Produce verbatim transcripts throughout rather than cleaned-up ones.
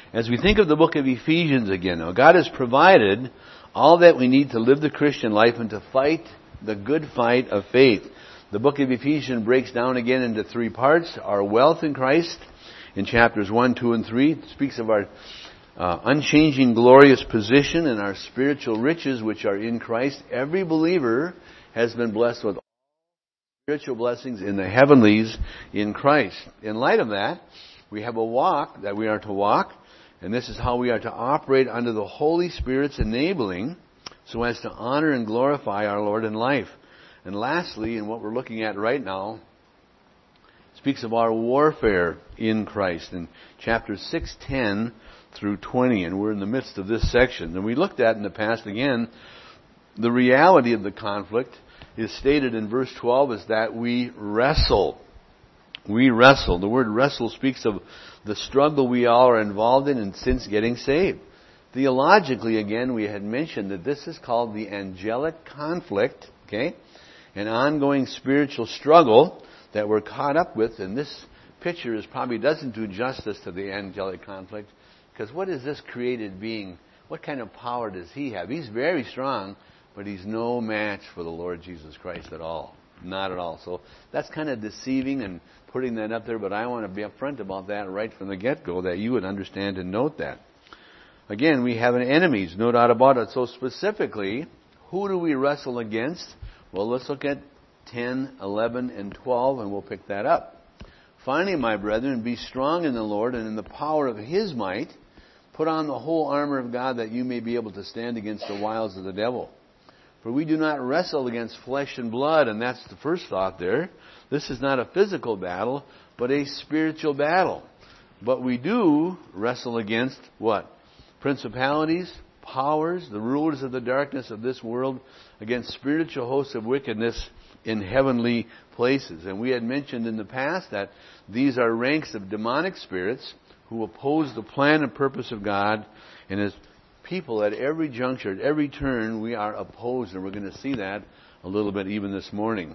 As we think of the book of Ephesians again, now God has provided all that we need to live the Christian life and to fight the good fight of faith. The book of Ephesians breaks down again into three parts. Our wealth in Christ in chapters one, two, and three. It speaks of our uh, unchanging glorious position and our spiritual riches which are in Christ. Every believer has been blessed with spiritual blessings in the heavenlies in Christ. In light of that, we have a walk that we are to walk, and this is how we are to operate under the Holy Spirit's enabling so as to honor and glorify our Lord in life. And lastly, in what we're looking at right now, speaks of our warfare in Christ in chapters six, ten through twenty, and we're in the midst of this section. And we looked at in the past again, the reality of the conflict is stated in verse twelve is that we wrestle. We wrestle. The word wrestle speaks of the struggle we all are involved in and since getting saved. Theologically, again, we had mentioned that this is called the angelic conflict, okay? An ongoing spiritual struggle that we're caught up with, and this picture is probably doesn't do justice to the angelic conflict, because what is this created being? What kind of power does he have? He's very strong, but he's no match for the Lord Jesus Christ at all. Not at all. So that's kind of deceiving and putting that up there, but I want to be upfront about that right from the get-go, that you would understand and note that. Again, we have an enemies, no doubt about it. So specifically, who do we wrestle against? Well, let's look at ten, eleven, and twelve, and we'll pick that up. Finally, my brethren, be strong in the Lord and in the power of His might. Put on the whole armor of God that you may be able to stand against the wiles of the devil. For we do not wrestle against flesh and blood, and that's the first thought there. This is not a physical battle, but a spiritual battle. But we do wrestle against what? Principalities, powers, the rulers of the darkness of this world, against spiritual hosts of wickedness in heavenly places. And we had mentioned in the past that these are ranks of demonic spirits who oppose the plan and purpose of God, and as people at every juncture, at every turn, we are opposed, and we're going to see that a little bit even this morning.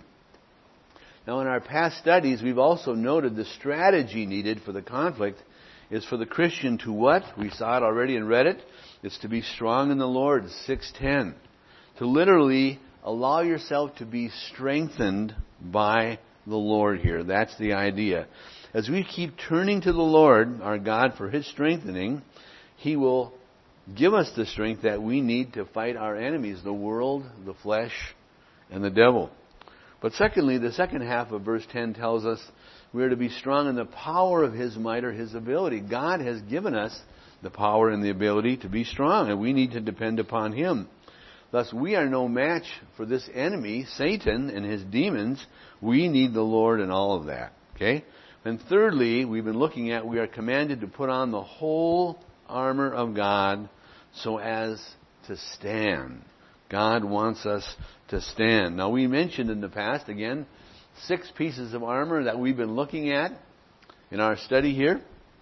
Now, in our past studies, we've also noted the strategy needed for the conflict is for the Christian to what? We saw it already and read it. It's to be strong in the Lord, six ten. To literally allow yourself to be strengthened by the Lord here. That's the idea. As we keep turning to the Lord, our God, for His strengthening, He will give us the strength that we need to fight our enemies, the world, the flesh, and the devil. But secondly, the second half of verse ten tells us we are to be strong in the power of His might or His ability. God has given us the power and the ability to be strong, and we need to depend upon Him. Thus, we are no match for this enemy, Satan and his demons. We need the Lord in all of that. Okay? And thirdly, we've been looking at we are commanded to put on the whole armor of God so as to stand. God wants us to stand. Now, we mentioned in the past, again, six pieces of armor that we've been looking at in our study here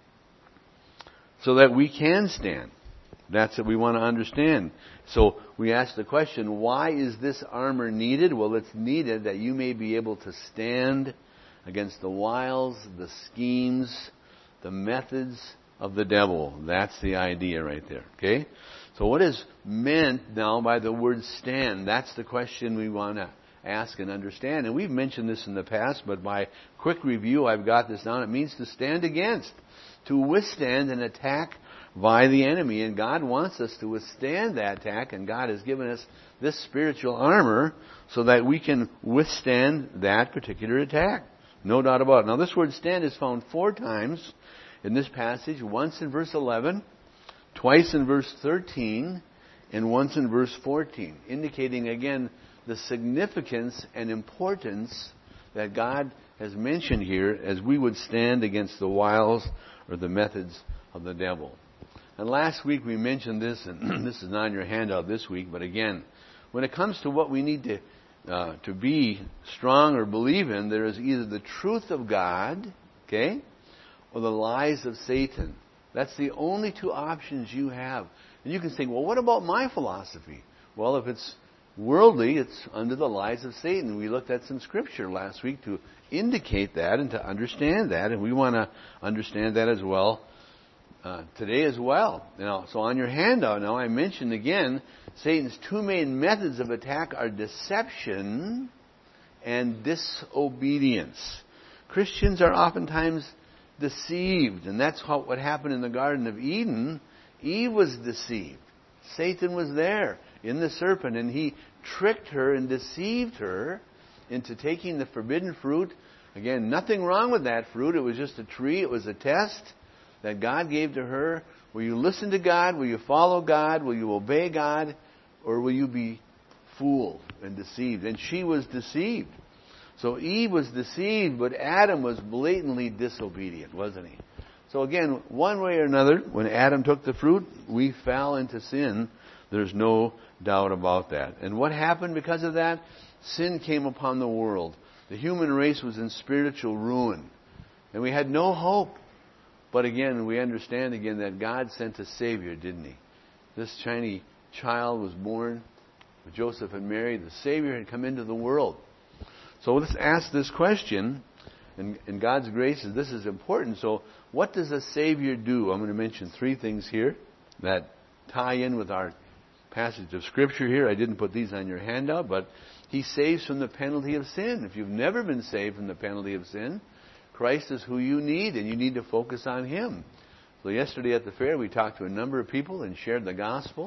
so that we can stand. That's what we want to understand. So we ask the question, why is this armor needed? Well, it's needed that you may be able to stand against the wiles, the schemes, the methods of the devil. That's the idea right there. Okay? So what is meant now by the word stand? That's the question we want to ask and understand. And we've mentioned this in the past, but by quick review, I've got this down. It means to stand against, to withstand an attack by the enemy. And God wants us to withstand that attack, and God has given us this spiritual armor so that we can withstand that particular attack. No doubt about it. Now, this word stand is found four times in this passage, once in verse eleven, twice in verse thirteen, and once in verse fourteen, indicating again the significance and importance that God has mentioned here as we would stand against the wiles or the methods of the devil. And last week we mentioned this, and this is not in your handout this week, but again, when it comes to what we need to uh, to be strong or believe in, there is either the truth of God, okay, or the lies of Satan. That's the only two options you have. And you can think, well, what about my philosophy? Well, if it's worldly, it's under the lies of Satan. We looked at some scripture last week to indicate that and to understand that, and we want to understand that as well uh, today as well. You know, so on your handout now, I mentioned again, Satan's two main methods of attack are deception and disobedience. Christians are oftentimes deceived, and that's how, what happened in the Garden of Eden. Eve was deceived. Satan was there in the serpent, and he tricked her and deceived her into taking the forbidden fruit. Again, nothing wrong with that fruit. It was just a tree. It was a test that God gave to her. Will you listen to God? Will you follow God? Will you obey God? Or will you be fooled and deceived? And she was deceived. So Eve was deceived, but Adam was blatantly disobedient, wasn't he? So again, one way or another, when Adam took the fruit, we fell into sin. There's no doubt about that. And what happened because of that? Sin came upon the world. The human race was in spiritual ruin. And we had no hope. But again, we understand again that God sent a Savior, didn't He? This tiny child was born with Joseph and Mary. The Savior had come into the world. So let's ask this question. In, in God's grace, this is important. So what does a Savior do? I'm going to mention three things here that tie in with our passage of Scripture here. I didn't put these on your handout, but He saves from the penalty of sin. If you've never been saved from the penalty of sin, Christ is who you need, and you need to focus on Him. So yesterday at the fair, we talked to a number of people and shared the gospel.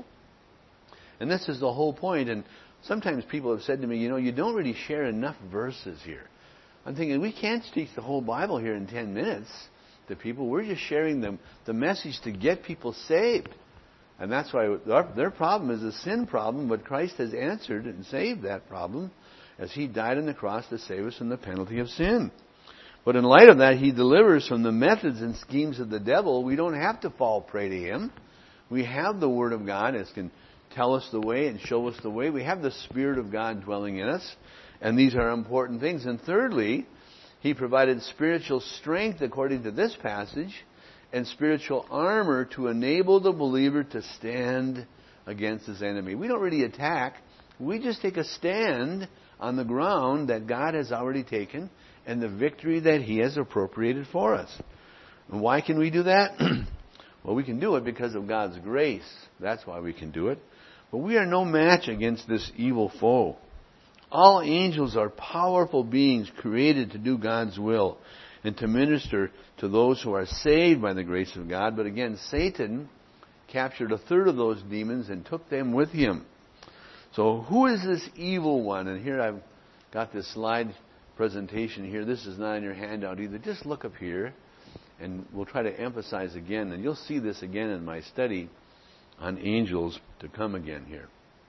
And this is the whole point. And sometimes people have said to me, you know, you don't really share enough verses here. I'm thinking, we can't teach the whole Bible here in ten minutes to people. We're just sharing them the message to get people saved. And that's why their, their problem is a sin problem, but Christ has answered and saved that problem as He died on the cross to save us from the penalty of sin. But in light of that, He delivers from the methods and schemes of the devil. We don't have to fall prey to him. We have the Word of God as can tell us the way and show us the way. We have the Spirit of God dwelling in us. And these are important things. And thirdly, He provided spiritual strength, according to this passage, and spiritual armor to enable the believer to stand against his enemy. We don't really attack. We just take a stand on the ground that God has already taken and the victory that He has appropriated for us. And why can we do that? Well, we can do it because of God's grace. That's why we can do it. But we are no match against this evil foe. All angels are powerful beings created to do God's will and to minister to those who are saved by the grace of God. But again, Satan captured a third of those demons and took them with him. So who is this evil one? And here I've got this slide presentation here. This is not in your handout either. Just look up here and we'll try to emphasize again. And you'll see this again in my study on angels to come again here.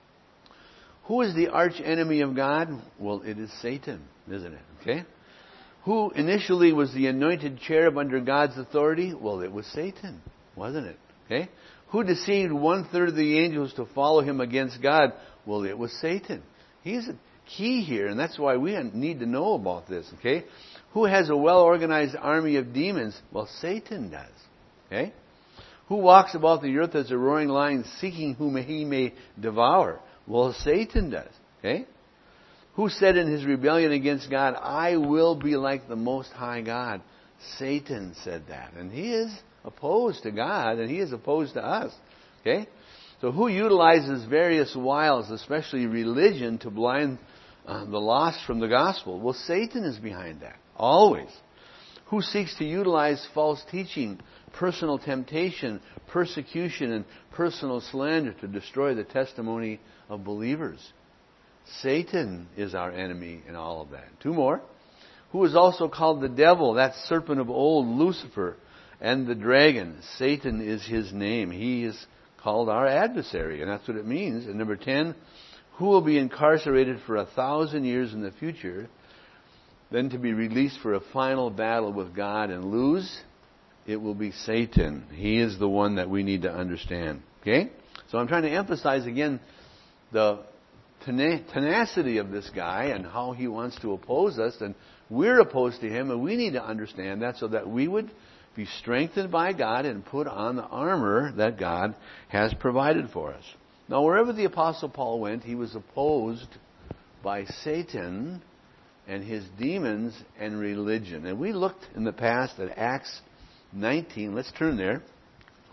Who is the arch enemy of God? Well, it is Satan, isn't it? Okay? Who initially was the anointed cherub under God's authority? Well, it was Satan, wasn't it? Okay? Who deceived one third of the angels to follow him against God? Well, it was Satan. He's a key here, and that's why we need to know about this. Okay? Who has a well-organized army of demons? Well, Satan does. Okay? Who walks about the earth as a roaring lion, seeking whom he may devour? Well, Satan does. Okay? Who said in his rebellion against God, I will be like the Most High God? Satan said that. And he is opposed to God, and he is opposed to us. Okay? So who utilizes various wiles, especially religion, to blind uh, the lost from the gospel? Well, Satan is behind that. Always. Who seeks to utilize false teaching, personal temptation, persecution, and personal slander to destroy the testimony of believers? Satan is our enemy in all of that. Two more. Who is also called the devil, that serpent of old, Lucifer, and the dragon. Satan is his name. He is called our adversary, and that's what it means. And number ten, who will be incarcerated for a thousand years in the future, then to be released for a final battle with God and lose? It will be Satan. He is the one that we need to understand. Okay? So I'm trying to emphasize again the tenacity of this guy and how he wants to oppose us, and we're opposed to him, and we need to understand that so that we would be strengthened by God and put on the armor that God has provided for us. Now, wherever the Apostle Paul went, he was opposed by Satan and his demons and religion. And we looked in the past at Acts nineteen. Let's turn there.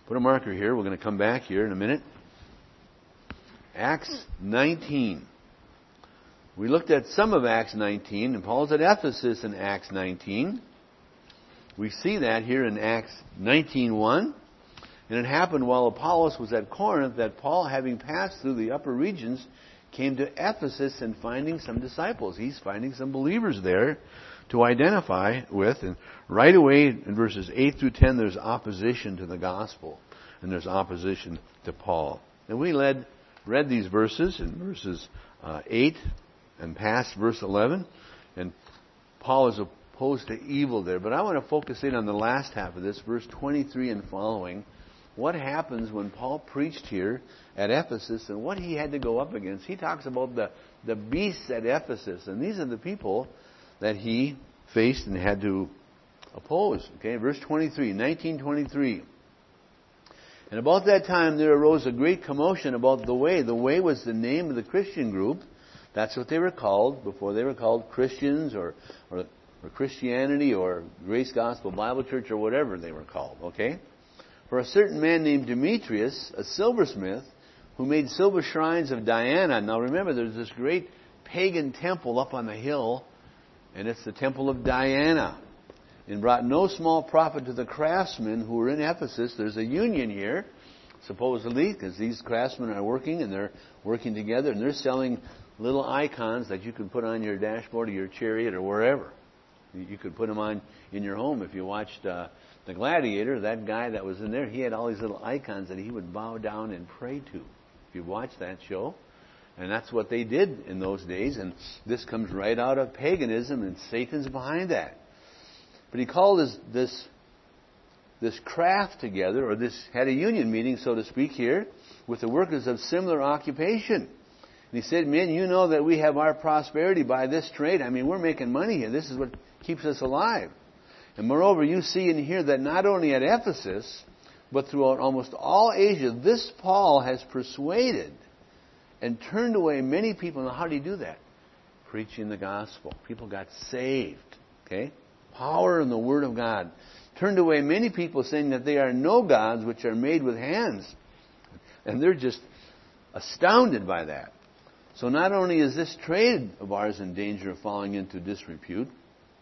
Put a marker here. We're going to come back here in a minute. Acts nineteen. We looked at some of Acts nineteen, and Paul's at Ephesus in Acts nineteen. We see that here in Acts nineteen one. And it happened while Apollos was at Corinth that Paul, having passed through the upper regions, came to Ephesus and finding some disciples. He's finding some believers there to identify with. And right away in verses eight through ten, there's opposition to the gospel. And there's opposition to Paul. And we led, read these verses in verses uh, eight and past verse eleven. And Paul is opposed to evil there. But I want to focus in on the last half of this, verse twenty-three and following. What happens when Paul preached here at Ephesus and what he had to go up against. He talks about the, the beasts at Ephesus. And these are the people that he faced and had to oppose. Okay, verse twenty-three, nineteen twenty-three. And about that time there arose a great commotion about the Way. The Way was the name of the Christian group. That's what they were called before they were called Christians or, or, or Christianity or Grace Gospel Bible Church or whatever they were called. Okay? For a certain man named Demetrius, a silversmith, who made silver shrines of Diana. Now remember, there's this great pagan temple up on the hill, and it's the temple of Diana. And brought no small profit to the craftsmen who were in Ephesus. There's a union here, supposedly, because these craftsmen are working, and they're working together, and they're selling little icons that you can put on your dashboard of your chariot or wherever. You could put them on in your home. If you watched uh, The Gladiator, that guy that was in there, he had all these little icons that he would bow down and pray to. If you watched that show. And that's what they did in those days. And this comes right out of paganism, and Satan's behind that. But he called this, this, this craft together, or this had a union meeting, so to speak, here, with the workers of similar occupation. And he said, men, you know that we have our prosperity by this trade. I mean, we're making money here. This is what keeps us alive. And moreover, you see and hear that not only at Ephesus, but throughout almost all Asia, this Paul has persuaded and turned away many people. Now, how did he do that? Preaching the gospel. People got saved. Okay? Power in the Word of God. Turned away many people, saying that they are no gods which are made with hands. And they're just astounded by that. So not only is this trade of ours in danger of falling into disrepute,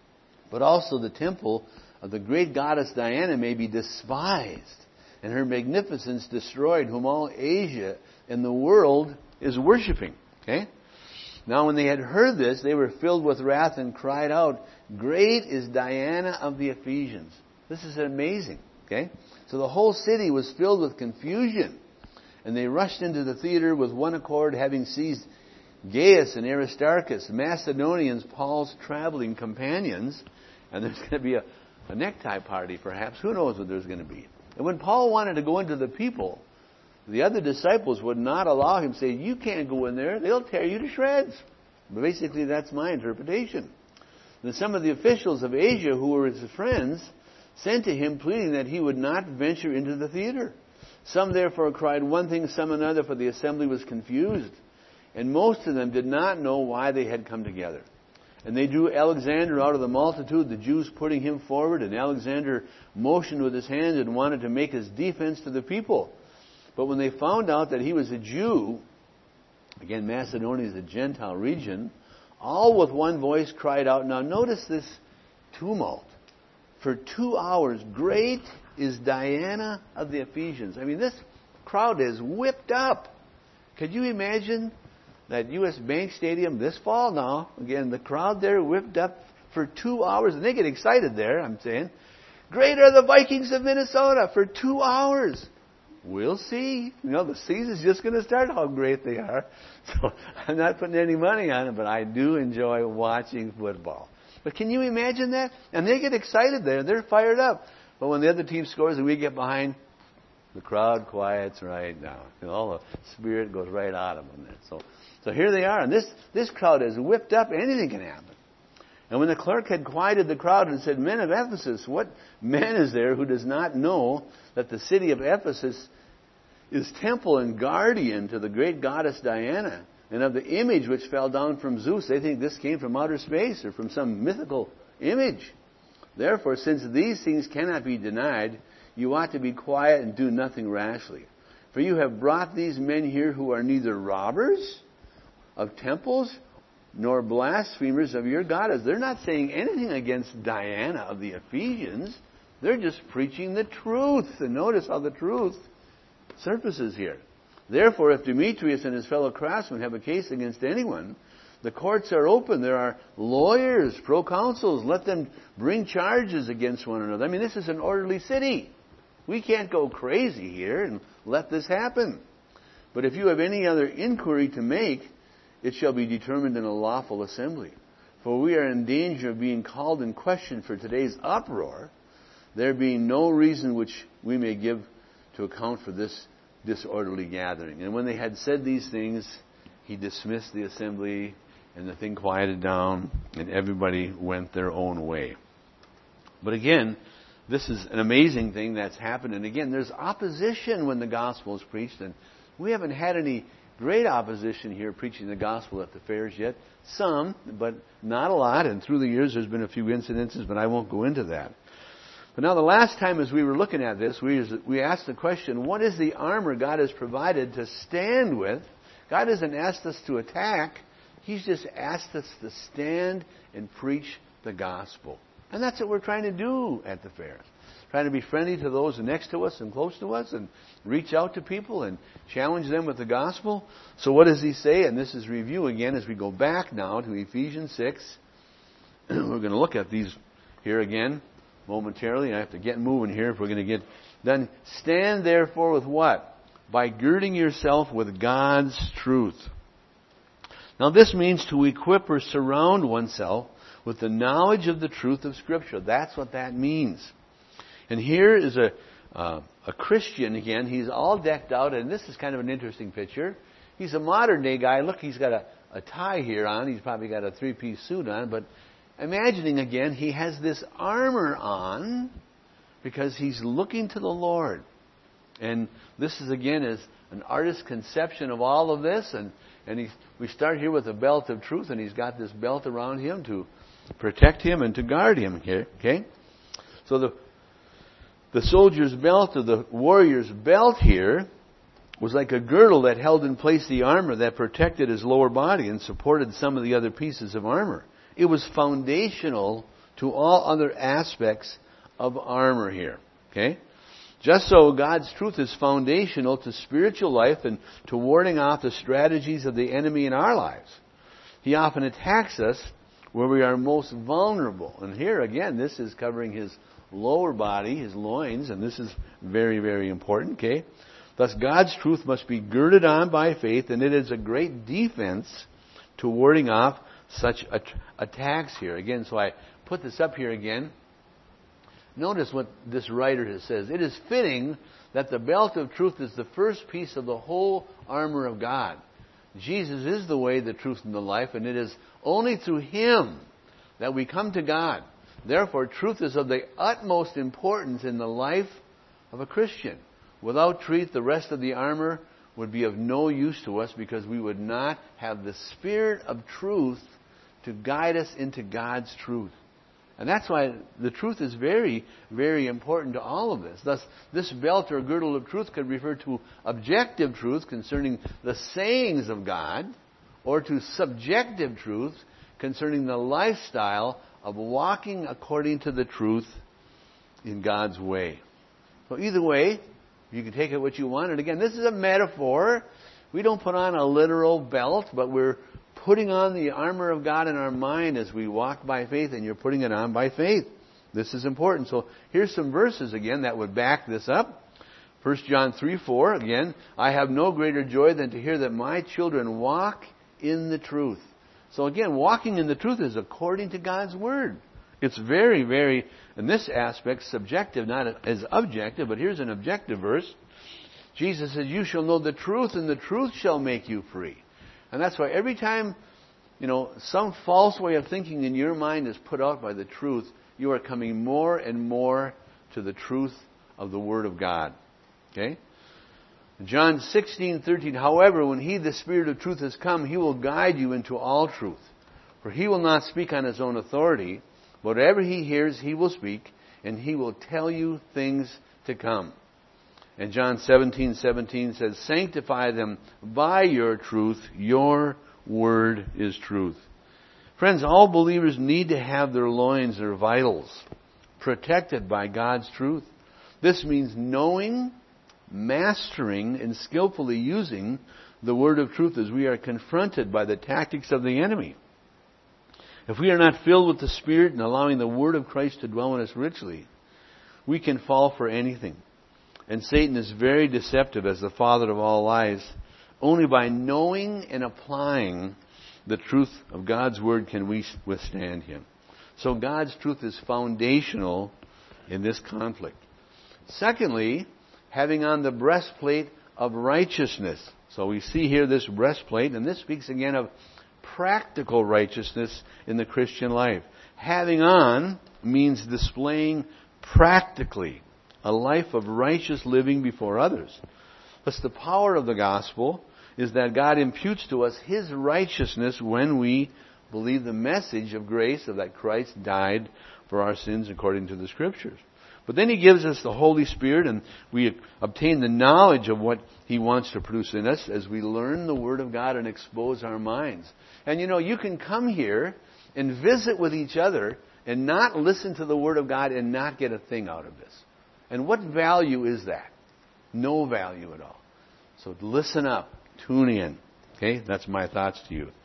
but also the temple of the great goddess Diana may be despised, and her magnificence destroyed, whom all Asia and the world is worshiping. Okay? Now when they had heard this, they were filled with wrath and cried out, great is Diana of the Ephesians. This is amazing. Okay? So the whole city was filled with confusion, and they rushed into the theater with one accord, having seized Gaius and Aristarchus, Macedonians, Paul's traveling companions. And there's going to be a, a necktie party, perhaps. Who knows what there's going to be. And when Paul wanted to go into the people, the other disciples would not allow him, say, you can't go in there. They'll tear you to shreds. But basically, that's my interpretation. And some of the officials of Asia, who were his friends, sent to him, pleading that he would not venture into the theater. Some therefore cried one thing, some another, for the assembly was confused. And most of them did not know why they had come together. And they drew Alexander out of the multitude, the Jews putting him forward. And Alexander motioned with his hand and wanted to make his defense to the people. But when they found out that he was a Jew, again, Macedonia is a Gentile region, all with one voice cried out. Now notice this tumult. For two hours, great is Diana of the Ephesians. I mean, this crowd is whipped up. Could you imagine that U S Bank Stadium this fall now? Again, the crowd there whipped up for two hours. And they get excited there, I'm saying. Great are the Vikings of Minnesota for two hours. We'll see. You know, the season's just going to start how great they are. So I'm not putting any money on it, but I do enjoy watching football. But can you imagine that? And they get excited there. They're fired up. But when the other team scores and we get behind, the crowd quiets right down. You know, all the spirit goes right out of them there. So, so here they are. And this, this crowd is whipped up. Anything can happen. And when the clerk had quieted the crowd and said, men of Ephesus, what man is there who does not know that the city of Ephesus is temple and guardian to the great goddess Diana, and of the image which fell down from Zeus? They think this came from outer space or from some mythical image. Therefore, since these things cannot be denied, you ought to be quiet and do nothing rashly. For you have brought these men here who are neither robbers of temples nor blasphemers of your goddess. They're not saying anything against Diana of the Ephesians. They're just preaching the truth. And notice how the truth surfaces here. Therefore, if Demetrius and his fellow craftsmen have a case against anyone, the courts are open. There are lawyers, proconsuls. Let them bring charges against one another. I mean, this is an orderly city. We can't go crazy here and let this happen. But if you have any other inquiry to make, it shall be determined in a lawful assembly. For we are in danger of being called in question for today's uproar, there being no reason which we may give to account for this disorderly gathering. And when they had said these things, he dismissed the assembly, and the thing quieted down, and everybody went their own way. But again, this is an amazing thing that's happened. And again, there's opposition when the gospel is preached, and we haven't had any great opposition here preaching the gospel at the fairs yet. Some, but not a lot. And through the years, there's been a few incidences, but I won't go into that. But now the last time as we were looking at this, we, we asked the question, what is the armor God has provided to stand with? God hasn't asked us to attack. He's just asked us to stand and preach the gospel. And that's what we're trying to do at the fairs. Trying to be friendly to those next to us and close to us and reach out to people and challenge them with the gospel. So what does he say? And this is review again as we go back now to Ephesians six. We're going to look at these here again momentarily. I have to get moving here if we're going to get done. Stand therefore with what? By girding yourself with God's truth. Now this means to equip or surround oneself with the knowledge of the truth of Scripture. That's what that means. And here is a uh, a Christian again. He's all decked out, and this is kind of an interesting picture. He's a modern day guy. Look, he's got a, a tie here on. He's probably got a three-piece suit on. But imagining again, he has this armor on because he's looking to the Lord. And this is again is an artist's conception of all of this. And and he's, we start here with a belt of truth, and he's got this belt around him to protect him and to guard him here. Okay, so the The soldier's belt, or the warrior's belt here, was like a girdle that held in place the armor that protected his lower body and supported some of the other pieces of armor. It was foundational to all other aspects of armor here. Okay? Just so God's truth is foundational to spiritual life and to warding off the strategies of the enemy in our lives. He often attacks us where we are most vulnerable. And here again, this is covering his lower body, his loins, and this is very, very important, okay? Thus, God's truth must be girded on by faith, and it is a great defense to warding off such at- attacks here. Again, so I put this up here again. Notice what this writer says. It is fitting that the belt of truth is the first piece of the whole armor of God. Jesus is the way, the truth, and the life, and it is only through Him that we come to God. Therefore, truth is of the utmost importance in the life of a Christian. Without truth, the rest of the armor would be of no use to us because we would not have the Spirit of truth to guide us into God's truth. And that's why the truth is very, very important to all of this. Thus, this belt or girdle of truth could refer to objective truth concerning the sayings of God, or to subjective truth concerning the lifestyle of walking according to the truth in God's way. So either way, you can take it what you want. And again, this is a metaphor. We don't put on a literal belt, but we're putting on the armor of God in our mind as we walk by faith, and you're putting it on by faith. This is important. So here's some verses again that would back this up. First John three four, again, I have no greater joy than to hear that my children walk in the truth. So again, walking in the truth is according to God's Word. It's very, very, in this aspect, subjective, not as objective, but here's an objective verse. Jesus says, you shall know the truth, and the truth shall make you free. And that's why every time, you know, some false way of thinking in your mind is put out by the truth, you are coming more and more to the truth of the Word of God. Okay? John sixteen thirteen, however, when He, the Spirit of truth, has come, He will guide you into all truth. For He will not speak on His own authority, but whatever He hears, He will speak, and He will tell you things to come. And John seventeen seventeen says, sanctify them by your truth. Your word is truth. Friends, all believers need to have their loins, their vitals, protected by God's truth. This means knowing, mastering, and skillfully using the word of truth as we are confronted by the tactics of the enemy. If we are not filled with the Spirit and allowing the word of Christ to dwell in us richly, we can fall for anything. And Satan is very deceptive as the father of all lies. Only by knowing and applying the truth of God's word can we withstand him. So God's truth is foundational in this conflict. Secondly, having on the breastplate of righteousness. So we see here this breastplate, and this speaks again of practical righteousness in the Christian life. Having on means displaying practically a life of righteous living before others. But the power of the gospel is that God imputes to us his righteousness when we believe the message of grace, of that Christ died for our sins according to the Scriptures. But then he gives us the Holy Spirit, and we obtain the knowledge of what he wants to produce in us as we learn the Word of God and expose our minds. And you know, you can come here and visit with each other and not listen to the Word of God and not get a thing out of this. And what value is that? No value at all. So listen up. Tune in. Okay? That's my thoughts to you.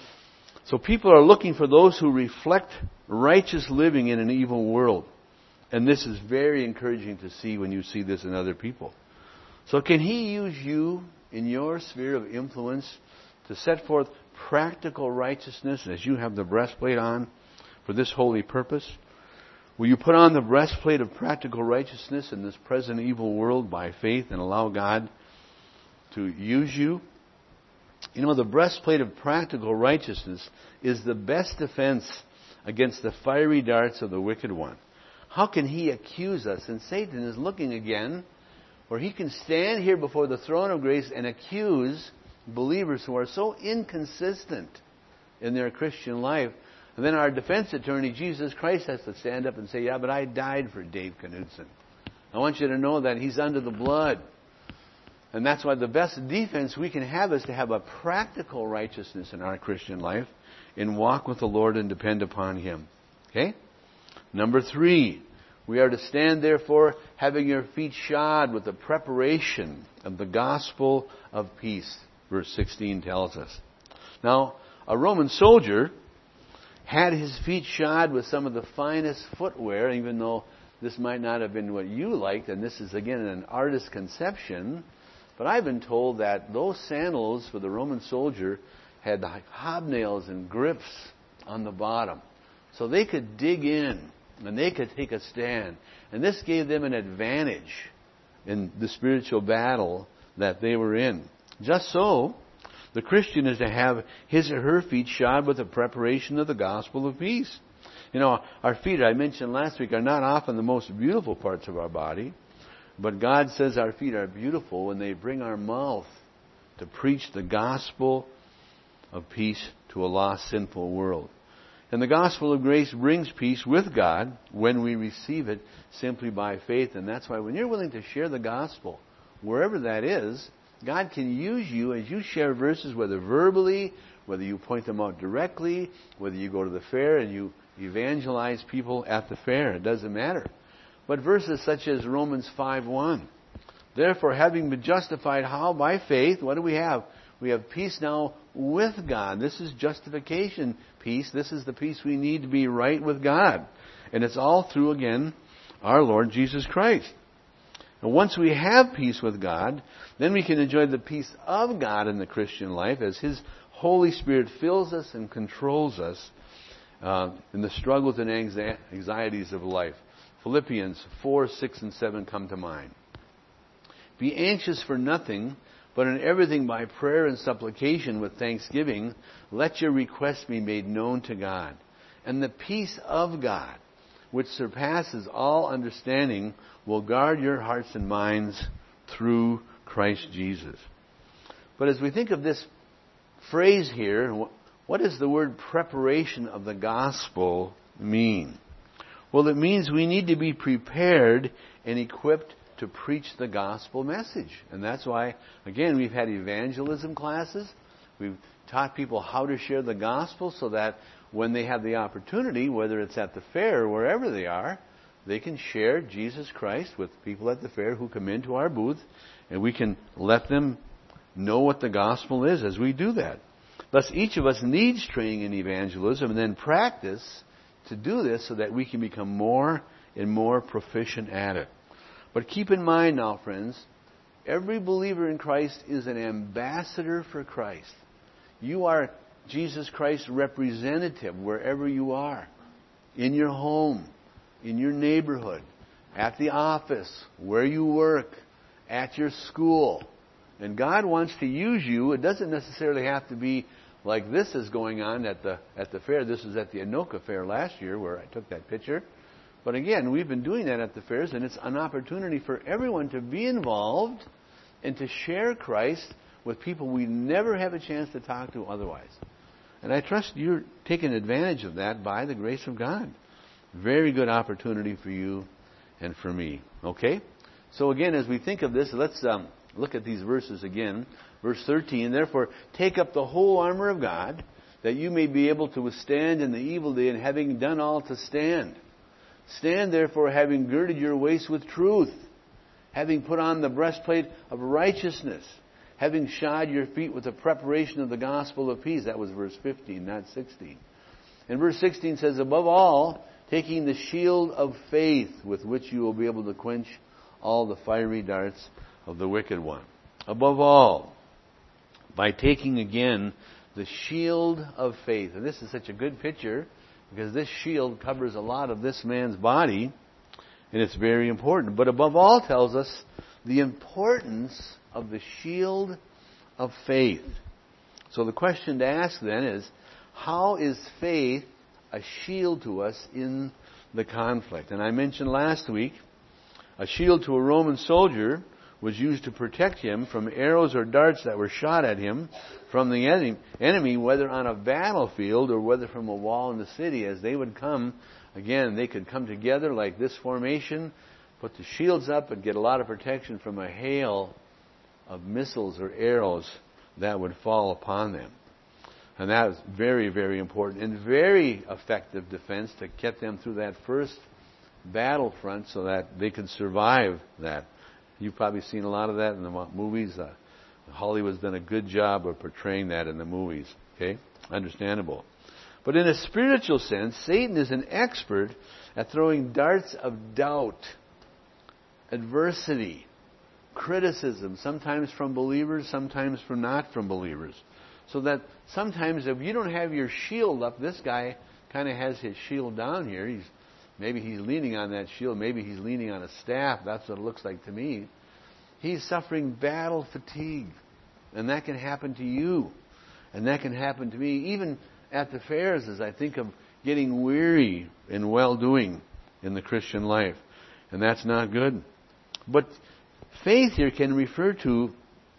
So people are looking for those who reflect righteous living in an evil world. And this is very encouraging to see when you see this in other people. So can he use you in your sphere of influence to set forth practical righteousness as you have the breastplate on for this holy purpose? Will you put on the breastplate of practical righteousness in this present evil world by faith and allow God to use you? You know, the breastplate of practical righteousness is the best defense against the fiery darts of the wicked one. How can he accuse us? And Satan is looking again where he can stand here before the throne of grace and accuse believers who are so inconsistent in their Christian life. And then our defense attorney, Jesus Christ, has to stand up and say, yeah, but I died for Dave Knudsen. I want you to know that he's under the blood. And that's why the best defense we can have is to have a practical righteousness in our Christian life and walk with the Lord and depend upon him. Okay? Number three, we are to stand, therefore, having your feet shod with the preparation of the gospel of peace. Verse sixteen tells us. Now, a Roman soldier had his feet shod with some of the finest footwear, even though this might not have been what you liked, and this is, again, an artist's conception. But I've been told that those sandals for the Roman soldier had hobnails and grips on the bottom. So they could dig in and they could take a stand. And this gave them an advantage in the spiritual battle that they were in. Just so, the Christian is to have his or her feet shod with the preparation of the gospel of peace. You know, our feet, I mentioned last week, are not often the most beautiful parts of our body. But God says our feet are beautiful when they bring our mouth to preach the gospel of peace to a lost, sinful world. And the gospel of grace brings peace with God when we receive it simply by faith. And that's why when you're willing to share the gospel, wherever that is, God can use you as you share verses, whether verbally, whether you point them out directly, whether you go to the fair and you evangelize people at the fair. It doesn't matter. But verses such as Romans five one. Therefore, having been justified, how? By faith. What do we have? We have peace now with God. This is justification peace. This is the peace we need to be right with God. And it's all through, again, our Lord Jesus Christ. And once we have peace with God, then we can enjoy the peace of God in the Christian life as His Holy Spirit fills us and controls us uh, in the struggles and anxieties of life. Philippians four, six, and seven come to mind. Be anxious for nothing, but in everything by prayer and supplication with thanksgiving, let your requests be made known to God. And the peace of God, which surpasses all understanding, will guard your hearts and minds through Christ Jesus. But as we think of this phrase here, what does the word preparation of the gospel mean? Well, it means we need to be prepared and equipped to preach the gospel message. And that's why, again, we've had evangelism classes. We've taught people how to share the gospel so that when they have the opportunity, whether it's at the fair or wherever they are, they can share Jesus Christ with people at the fair who come into our booth, and we can let them know what the gospel is as we do that. Thus, each of us needs training in evangelism and then practice to do this so that we can become more and more proficient at it. But keep in mind now, friends, every believer in Christ is an ambassador for Christ. You are Jesus Christ's representative wherever you are. In your home, in your neighborhood, at the office, where you work, at your school. And God wants to use you. It doesn't necessarily have to be like this is going on at the at the fair. This was at the Anoka Fair last year where I took that picture. But again, we've been doing that at the fairs, and it's an opportunity for everyone to be involved and to share Christ with people we never have a chance to talk to otherwise. And I trust you're taking advantage of that by the grace of God. Very good opportunity for you and for me. Okay? So again, as we think of this, let's um, look at these verses again. Verse thirteen, therefore, take up the whole armor of God, that you may be able to withstand in the evil day, and having done all to stand. Stand therefore, having girded your waist with truth, having put on the breastplate of righteousness, having shod your feet with the preparation of the gospel of peace. That was verse fifteen, not sixteen. And verse sixteen says, above all, taking the shield of faith, with which you will be able to quench all the fiery darts of the wicked one. Above all, by taking again the shield of faith. And this is such a good picture, because this shield covers a lot of this man's body, and it's very important. But above all tells us the importance of the shield of faith. So the question to ask then is, how is faith a shield to us in the conflict? And I mentioned last week, a shield to a Roman soldier was used to protect him from arrows or darts that were shot at him from the enemy, whether on a battlefield or whether from a wall in the city. As they would come, again, they could come together like this formation, put the shields up, and get a lot of protection from a hail of missiles or arrows that would fall upon them. And that was very, very important and very effective defense to get them through that first battlefront so that they could survive that. You've probably seen a lot of that in the movies. Uh, Hollywood's done a good job of portraying that in the movies. Okay? Understandable. But in a spiritual sense, Satan is an expert at throwing darts of doubt, adversity, criticism, sometimes from believers, sometimes from not from believers. So that sometimes if you don't have your shield up, this guy kind of has his shield down here. He's Maybe he's leaning on that shield. Maybe he's leaning on a staff. That's what it looks like to me. He's suffering battle fatigue. And that can happen to you. And that can happen to me. Even at the fairs, as I think of getting weary in well-doing in the Christian life. And that's not good. But faith here can refer to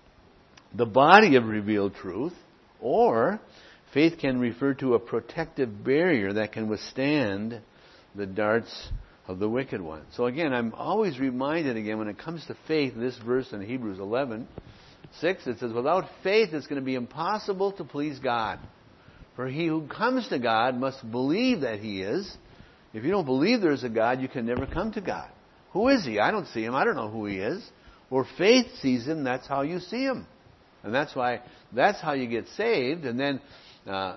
the body of revealed truth. Or faith can refer to a protective barrier that can withstand the darts of the wicked one. So again, I'm always reminded again when it comes to faith, this verse in Hebrews eleven six, it says, without faith it's going to be impossible to please God. For he who comes to God must believe that he is. If you don't believe there's a God, you can never come to God. Who is he? I don't see him. I don't know who he is. Or faith sees him. That's how you see him. And that's why, that's how you get saved. And then, uh,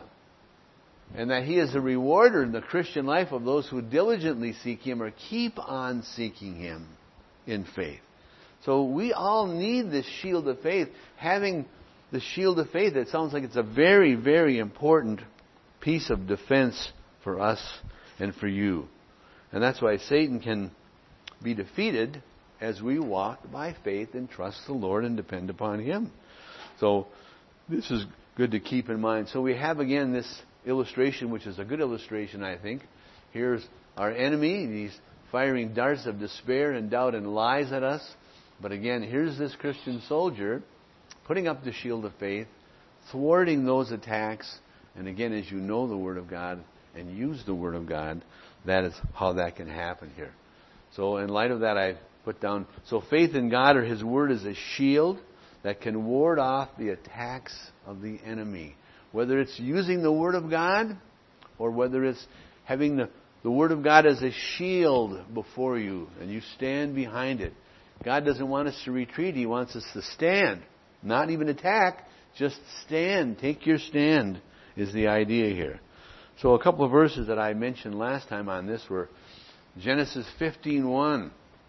and that he is a rewarder in the Christian life of those who diligently seek him or keep on seeking him in faith. So we all need this shield of faith. Having the shield of faith, it sounds like it's a very, very important piece of defense for us and for you. And that's why Satan can be defeated as we walk by faith and trust the Lord and depend upon him. So this is good to keep in mind. So we have again this illustration, which is a good illustration, I think. Here's our enemy. He's firing darts of despair and doubt and lies at us. But again, here's this Christian soldier putting up the shield of faith, thwarting those attacks. And again, as you know the Word of God and use the Word of God, that is how that can happen here. So in light of that, I put down. So faith in God or His Word is a shield that can ward off the attacks of the enemy. Whether it's using the Word of God or whether it's having the, the Word of God as a shield before you and you stand behind it. God doesn't want us to retreat. He wants us to stand. Not even attack, just stand. Take your stand is the idea here. So a couple of verses that I mentioned last time on this were Genesis fifteen one.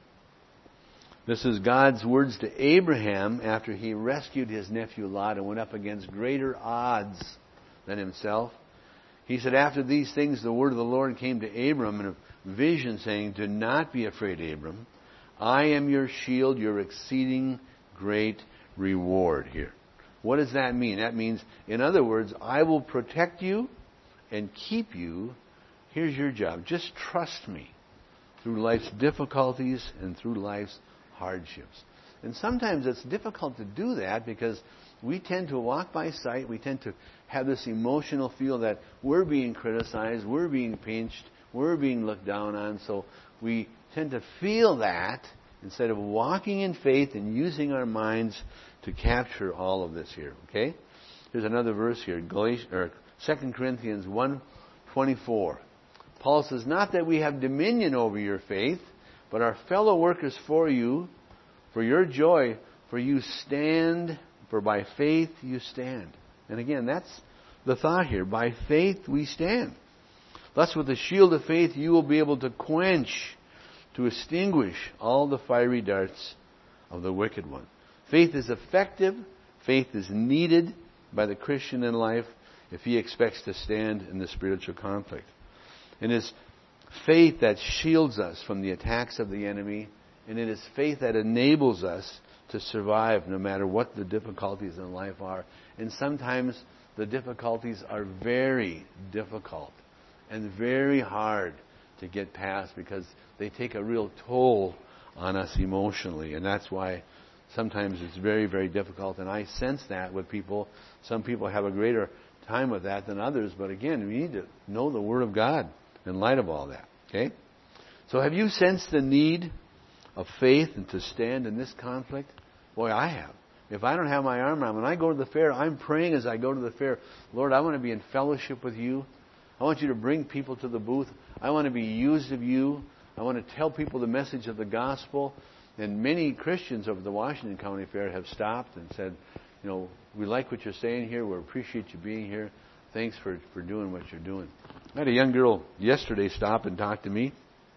This is God's words to Abraham after he rescued his nephew Lot and went up against greater odds than himself. He said, after these things the word of the Lord came to Abram in a vision saying, do not be afraid, Abram. I am your shield, your exceeding great reward here. What does that mean? That means, in other words, I will protect you and keep you. Here's your job. Just trust me through life's difficulties and through life's hardships. And sometimes it's difficult to do that because we tend to walk by sight. We tend to have this emotional feel that we're being criticized, we're being pinched, we're being looked down on. So we tend to feel that instead of walking in faith and using our minds to capture all of this here. Okay? Here's another verse here, Galatians, or Second Corinthians one twenty-four. Paul says, not that we have dominion over your faith, but our fellow workers for you, for your joy, for you stand, for by faith you stand. And again, that's the thought here. By faith we stand. Thus with the shield of faith you will be able to quench, to extinguish all the fiery darts of the wicked one. Faith is effective. Faith is needed by the Christian in life if he expects to stand in the spiritual conflict. And it's faith that shields us from the attacks of the enemy, and it is faith that enables us to survive no matter what the difficulties in life are. And sometimes the difficulties are very difficult and very hard to get past because they take a real toll on us emotionally. And that's why sometimes it's very, very difficult. And I sense that with people. Some people have a greater time with that than others. But again, we need to know the Word of God in light of all that. Okay? So have you sensed the need of faith and to stand in this conflict? Boy, I have. If I don't have my armor on, when I go to the fair, I'm praying as I go to the fair, Lord, I want to be in fellowship with you. I want you to bring people to the booth. I want to be used of you. I want to tell people the message of the gospel. And many Christians over the Washington County Fair have stopped and said, you know, we like what you're saying here. We appreciate you being here. Thanks for, for doing what you're doing. I had a young girl yesterday stop and talk to me.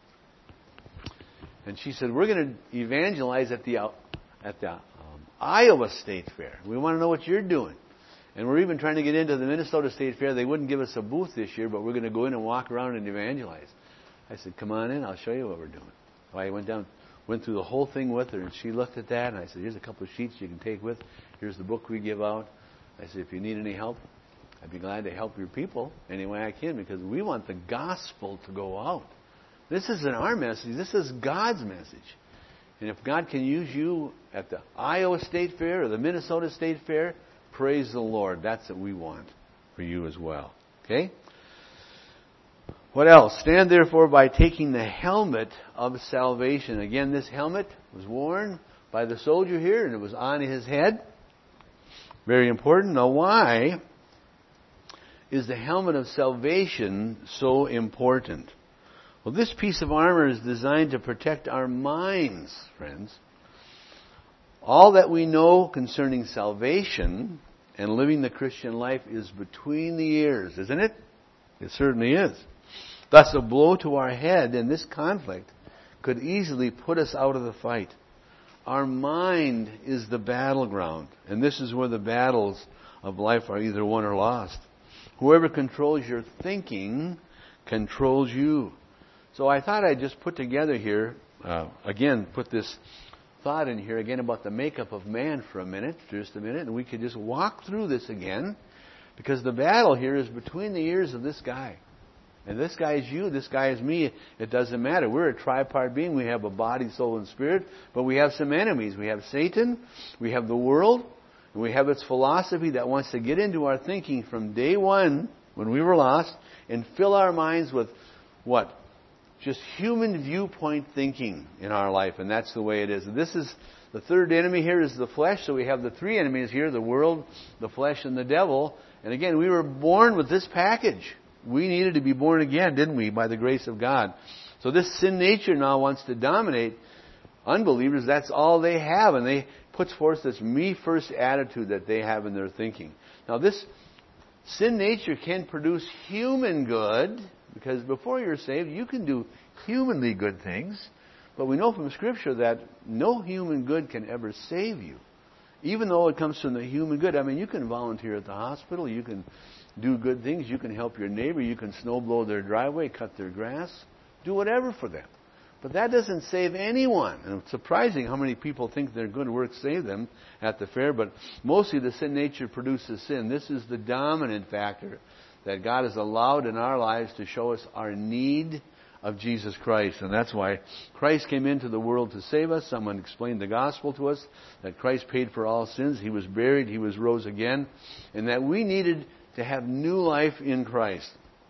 And she said, we're going to evangelize at the at the um, Iowa State Fair. We want to know what you're doing. And we're even trying to get into the Minnesota State Fair. They wouldn't give us a booth this year, but we're going to go in and walk around and evangelize. I said, come on in. I'll show you what we're doing. So I went down, went through the whole thing with her, and she looked at that, and I said, here's a couple of sheets you can take with. Here's the book we give out. I said, if you need any help, I'd be glad to help your people any way I can because we want the gospel to go out. This isn't our message. This is God's message. And if God can use you at the Iowa State Fair or the Minnesota State Fair, praise the Lord. That's what we want for you as well. Okay? What else? Stand therefore by taking the helmet of salvation. Again, this helmet was worn by the soldier here and it was on his head. Very important. Now why is the helmet of salvation so important? Well, this piece of armor is designed to protect our minds, friends. All that we know concerning salvation and living the Christian life is between the ears, isn't it? It certainly is. Thus, a blow to our head in this conflict could easily put us out of the fight. Our mind is the battleground, and this is where the battles of life are either won or lost. Whoever controls your thinking controls you. So I thought I'd just put together here, uh, again, put this thought in here again about the makeup of man for a minute, just a minute, and we could just walk through this again, because the battle here is between the ears of this guy. And this guy is you, this guy is me. It doesn't matter. We're a tripart being. We have a body, soul, and spirit, but we have some enemies. We have Satan, we have the world, and we have its philosophy that wants to get into our thinking from day one, when we were lost, and fill our minds with what? just human viewpoint thinking in our life, and that's the way it is. This is the third enemy here is the flesh, so we have the three enemies here, the world, the flesh, and the devil. And again, we were born with this package. We needed to be born again, didn't we, by the grace of God. So this sin nature now wants to dominate unbelievers. That's all they have, and they puts forth this me-first attitude that they have in their thinking. Now this sin nature can produce human good, because before you're saved, you can do humanly good things. But we know from Scripture that no human good can ever save you. Even though it comes from the human good. I mean, you can volunteer at the hospital. You can do good things. You can help your neighbor. You can snow blow their driveway, cut their grass. Do whatever for them. But that doesn't save anyone. And it's surprising how many people think their good works save them at the fair. But mostly the sin nature produces sin. This is the dominant factor that God has allowed in our lives to show us our need of Jesus Christ. And that's why Christ came into the world to save us. Someone explained the gospel to us, that Christ paid for all sins. He was buried. He was rose again. And that we needed to have new life in Christ.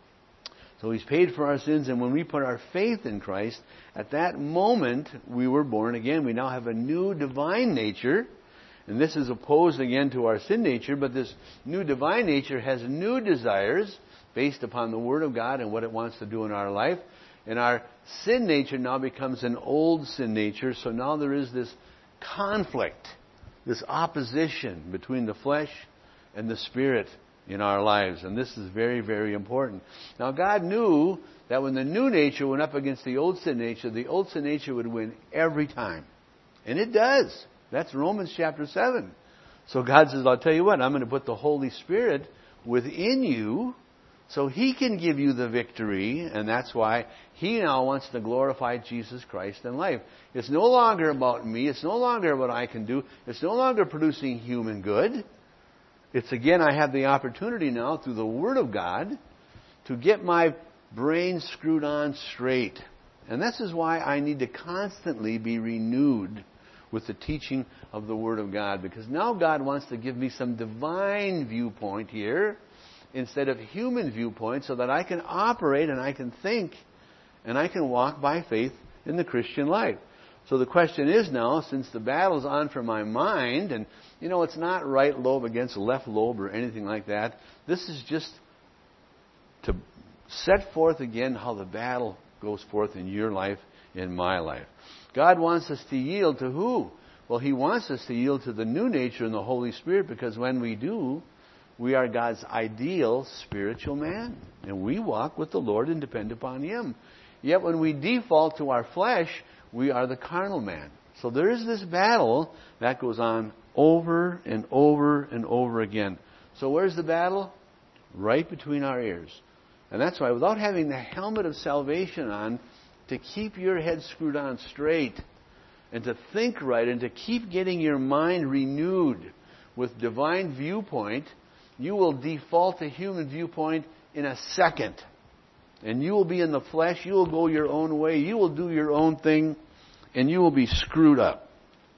So He's paid for our sins, and when we put our faith in Christ, at that moment we were born again. We now have a new divine nature, and this is opposed again to our sin nature, but this new divine nature has new desires based upon the Word of God and what it wants to do in our life. And our sin nature now becomes an old sin nature, so now there is this conflict, this opposition between the flesh and the Spirit in our lives. And this is very, very important. Now, God knew that when the new nature went up against the old sin nature, the old sin nature would win every time. And it does. That's Romans chapter seven. So God says, I'll tell you what, I'm going to put the Holy Spirit within you so He can give you the victory. And that's why He now wants to glorify Jesus Christ in life. It's no longer about me. It's no longer what I can do. It's no longer producing human good. It's again, I have the opportunity now through the Word of God to get my brain screwed on straight. And this is why I need to constantly be renewed with the teaching of the Word of God. Because now God wants to give me some divine viewpoint here instead of human viewpoint, so that I can operate and I can think and I can walk by faith in the Christian life. So the question is now, since the battle's on for my mind, and you know, it's not right lobe against left lobe or anything like that. This is just to set forth again how the battle goes forth in your life, in my life. God wants us to yield to who? Well, He wants us to yield to the new nature in the Holy Spirit, because when we do, we are God's ideal spiritual man. And we walk with the Lord and depend upon Him. Yet when we default to our flesh, we are the carnal man. So there is this battle that goes on over and over and over again. So where's the battle? Right between our ears. And that's why without having the helmet of salvation on, to keep your head screwed on straight and to think right and to keep getting your mind renewed with divine viewpoint, you will default to human viewpoint in a second. And you will be in the flesh. You will go your own way. You will do your own thing. And you will be screwed up.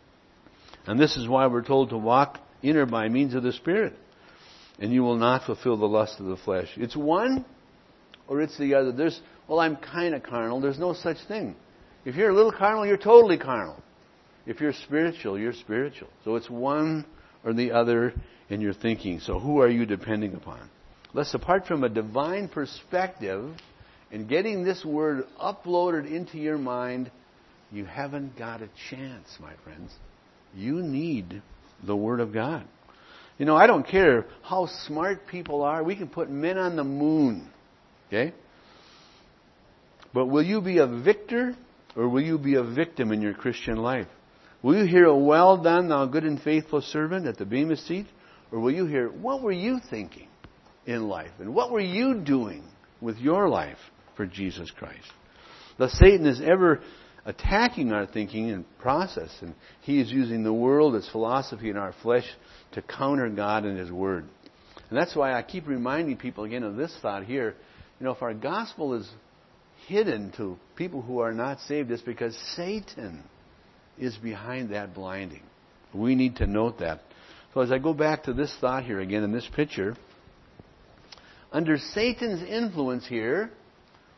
And this is why we're told to walk in or by means of the Spirit. And you will not fulfill the lust of the flesh. It's one or it's the other. There's, well, I'm kind of carnal. There's no such thing. If you're a little carnal, you're totally carnal. If you're spiritual, you're spiritual. So it's one or the other in your thinking. So who are you depending upon? Let's, apart from a divine perspective and getting this word uploaded into your mind, you haven't got a chance, my friends. You need the Word of God. You know, I don't care how smart people are. We can put men on the moon. Okay? But will you be a victor or will you be a victim in your Christian life? Will you hear a well done, thou good and faithful servant at the Bema seat? Or will you hear, what were you thinking in life? And what were you doing with your life for Jesus Christ? Thus, Satan is ever attacking our thinking and process. And he is using the world, its philosophy, and our flesh to counter God and His Word. And that's why I keep reminding people again of this thought here. You know, if our gospel is hidden to people who are not saved, it's because Satan is behind that blinding. We need to note that. So as I go back to this thought here again in this picture, under Satan's influence here,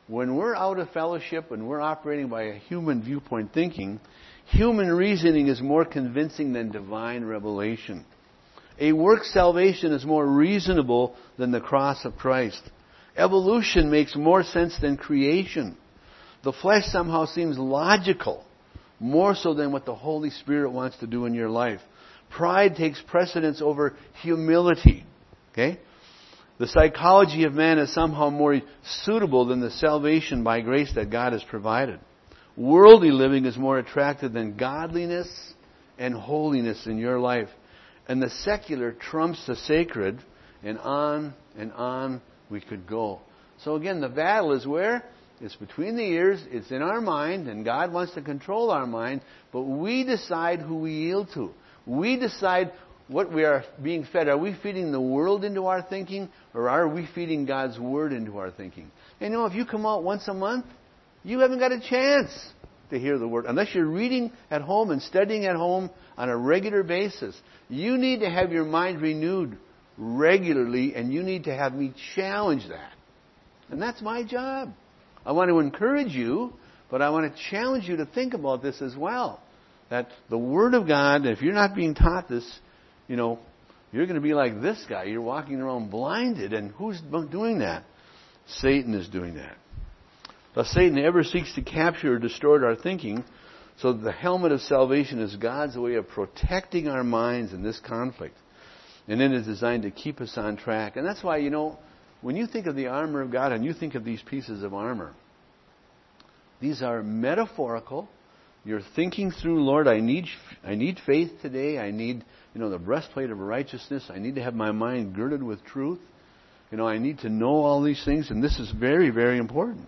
when we're out of fellowship, when we're operating by a human viewpoint thinking, human reasoning is more convincing than divine revelation. A work salvation is more reasonable than the cross of Christ. Evolution makes more sense than creation. The flesh somehow seems logical, more so than what the Holy Spirit wants to do in your life. Pride takes precedence over humility. Okay? The psychology of man is somehow more suitable than the salvation by grace that God has provided. Worldly living is more attractive than godliness and holiness in your life. And the secular trumps the sacred, and on and on we could go. So again, the battle is where? It's between the ears, it's in our mind, and God wants to control our mind, but we decide who we yield to. We decide what we are being fed. Are we feeding the world into our thinking, or are we feeding God's Word into our thinking? And you know, if you come out once a month, you haven't got a chance to hear the Word. Unless you're reading at home and studying at home on a regular basis. You need to have your mind renewed regularly, and you need to have me challenge that. And that's my job. I want to encourage you, but I want to challenge you to think about this as well. That the Word of God, if you're not being taught this, you know, you're going to be like this guy. You're walking around blinded, and who's doing that? Satan is doing that. Thus, Satan ever seeks to capture or distort our thinking, so the helmet of salvation is God's way of protecting our minds in this conflict. And it is designed to keep us on track. And that's why, you know, when you think of the armor of God and you think of these pieces of armor, these are metaphorical. You're thinking through, Lord, I need I need faith today. I need, you know, the breastplate of righteousness. I need to have my mind girded with truth. You know, I need to know all these things. And this is very, very important.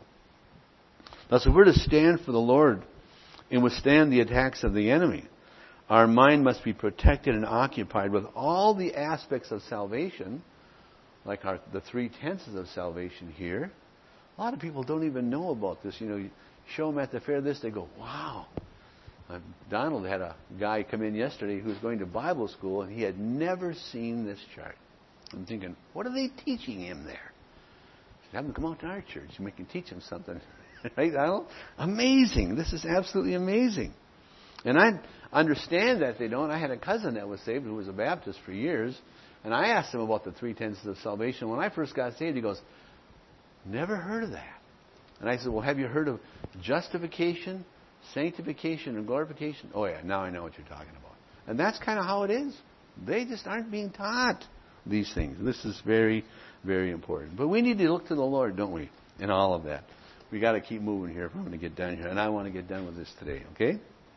Thus, if we're to stand for the Lord and withstand the attacks of the enemy, our mind must be protected and occupied with all the aspects of salvation, like our, the three tenses of salvation here. A lot of people don't even know about this. You know, you show them at the fair this, they go, wow. Uh, Donald had a guy come in yesterday who was going to Bible school, and he had never seen this chart. I'm thinking, what are they teaching him there? Have him come out to our church and we can teach him something. Right, Donald? Amazing. This is absolutely amazing. And I understand that they don't. I had a cousin that was saved who was a Baptist for years, and I asked him about the three tenses of salvation. When I first got saved, he goes, never heard of that. And I said, well, have you heard of justification, sanctification, and glorification? Oh, yeah, now I know what you're talking about. And that's kind of how it is. They just aren't being taught these things. This is very, very important. But we need to look to the Lord, don't we, in all of that. We got to keep moving here if I'm going to get done here. And I want to get done with this today, okay?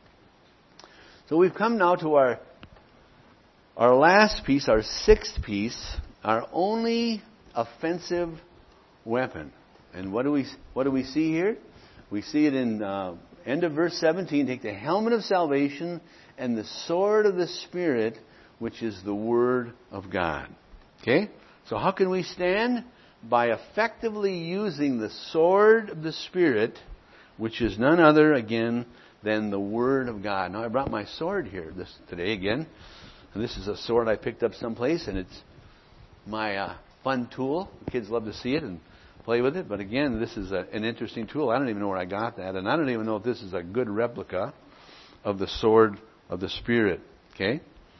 So we've come now to our our last piece, our sixth piece, our only offensive weapon. And what do we what do we see here? We see it in uh, end of verse seventeen. Take the helmet of salvation and the sword of the Spirit, which is the Word of God. Okay? So how can we stand? By effectively using the sword of the Spirit, which is none other, again, than the Word of God. Now, I brought my sword here this today again. And this is a sword I picked up someplace, and it's my uh, fun tool. The kids love to see it and play with it. But again, this is a, an interesting tool. I don't even know where I got that. And I don't even know if this is a good replica of the sword of the Spirit. Okay?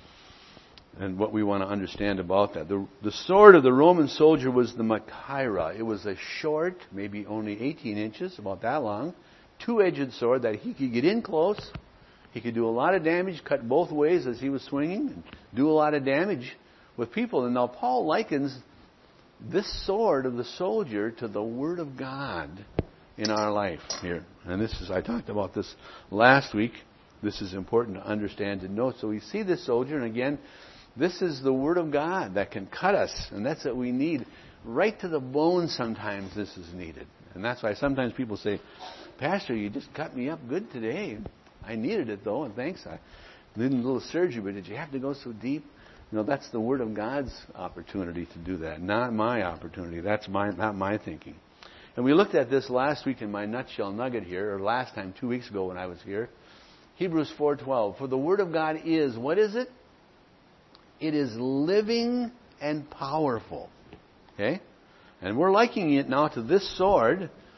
And what we want to understand about that. The, the sword of the Roman soldier was the Machaira. It was a short, maybe only eighteen inches, about that long, two-edged sword that he could get in close. He could do a lot of damage, cut both ways as he was swinging, and do a lot of damage with people. And now Paul likens this sword of the soldier to the Word of God in our life here. And this is, I talked about this last week. This is important to understand and know. So we see this soldier, and again, this is the Word of God that can cut us, and that's what we need. Right to the bone sometimes this is needed. And that's why sometimes people say, Pastor, you just cut me up good today. I needed it, though, and thanks. I needed a little surgery, but did you have to go so deep? You know, that's the Word of God's opportunity to do that, not my opportunity. That's my, not my thinking. And we looked at this last week in my nutshell nugget here, or last time, two weeks ago when I was here. Hebrews four twelve. For the Word of God is, what is it? It is living and powerful. Okay? And we're likening it now to this sword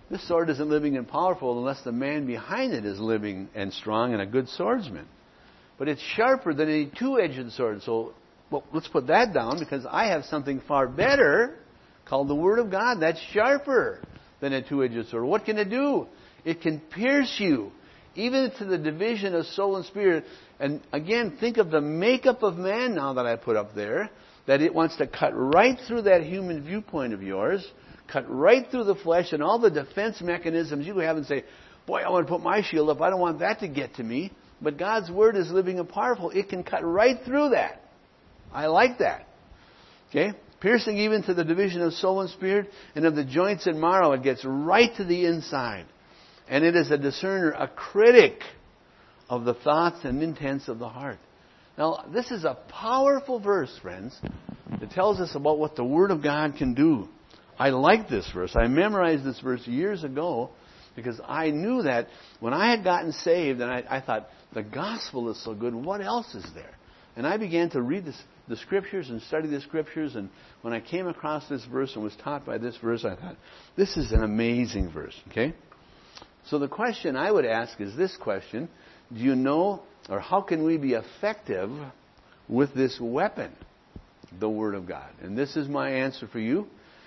This sword isn't living and powerful unless the man behind it is living and strong and a good swordsman. But it's sharper than any two-edged sword. So, well, let's put that down, because I have something far better called the Word of God. That's sharper than a two-edged sword. What can it do? It can pierce you, even to the division of soul and spirit. And again, think of the makeup of man now that I put up there, that it wants to cut right through that human viewpoint of yours, cut right through the flesh and all the defense mechanisms you have, and say, boy, I want to put my shield up. I don't want that to get to me. But God's Word is living and powerful. It can cut right through that. I like that. Okay? Piercing even to the division of soul and spirit and of the joints and marrow. It gets right to the inside. And it is a discerner, a critic of the thoughts and intents of the heart. Now, this is a powerful verse, friends. It tells us about what the Word of God can do. I like this verse. I memorized this verse years ago because I knew that when I had gotten saved, and I, I thought, the gospel is so good, what else is there? And I began to read this, the Scriptures and study the Scriptures, and when I came across this verse and was taught by this verse, I thought, this is an amazing verse, okay? So the question I would ask is this question: do you know, or how can we be effective with this weapon, the Word of God? And this is my answer for you.